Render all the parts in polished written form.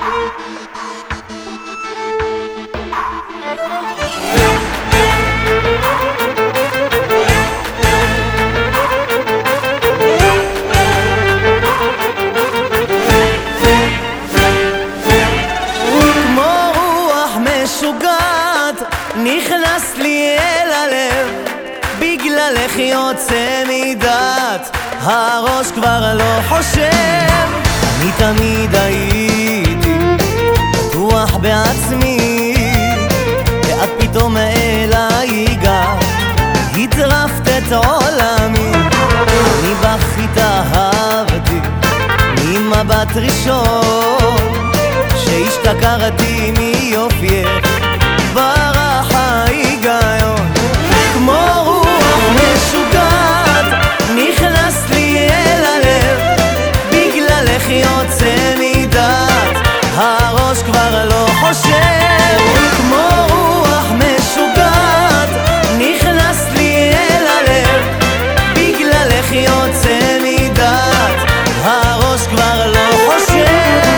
נכנס לי אל הלב, בגללך יוצא מדעת, הראש כבר לא חושב. אני תמיד הייתי בטוח בעצמי, ואת פתאום אליי הגעת, הטרפת את עולמי. אני בך התאהבתי ממבט ראשון, שהשתכרתי מיופייך ברח ההיגיון. כמו רוח משוגעת נכנס לי אל הלב, בגללך יוצא מדעת, הראש כבר לא חושב. כמו רוח משוגעת נכנס לי אל הלב, בגללך יוצא מדעת, הראש כבר לא חושב.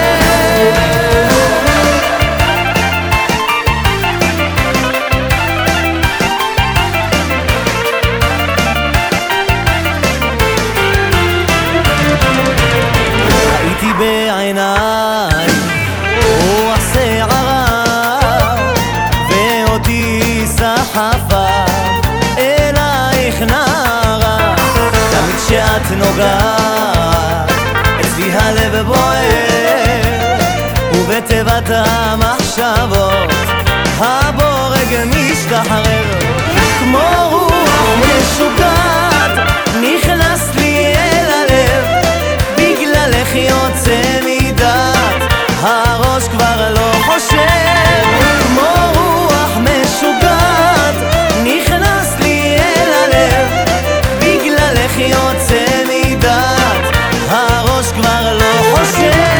בעיניי רוח שערה ואותי סחפה אלייך נערה. תמיד כשאת נוגעת אצלי הלב בוער, ובתיבת המחשבות הבורג משתחרר. כמו רוח משוגעת נכנס לי אל הלב, בגללך יוצא מדעת, הראש כבר לא חושב. כמו רוח משוגעת נכנס לי אל הלב, בגללך יוצא מדעת, הראש כבר לא חושב.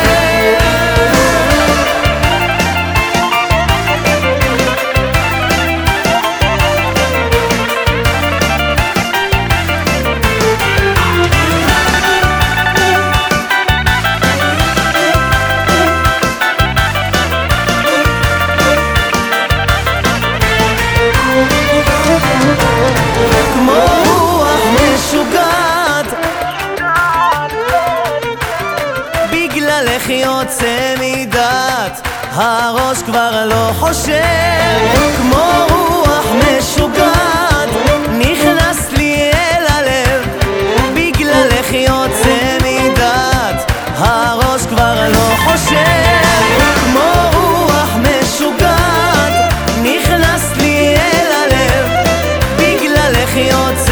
בגללך יוצא מדעת, הראש כבר לא חושב. כמו רוח משוגעת נכנס לי אל הלב, בגללך יוצא מדעת, הראש כבר לא חושב. כמו רוח משוגעת נכנס לי אל הלב, בגללך יוצא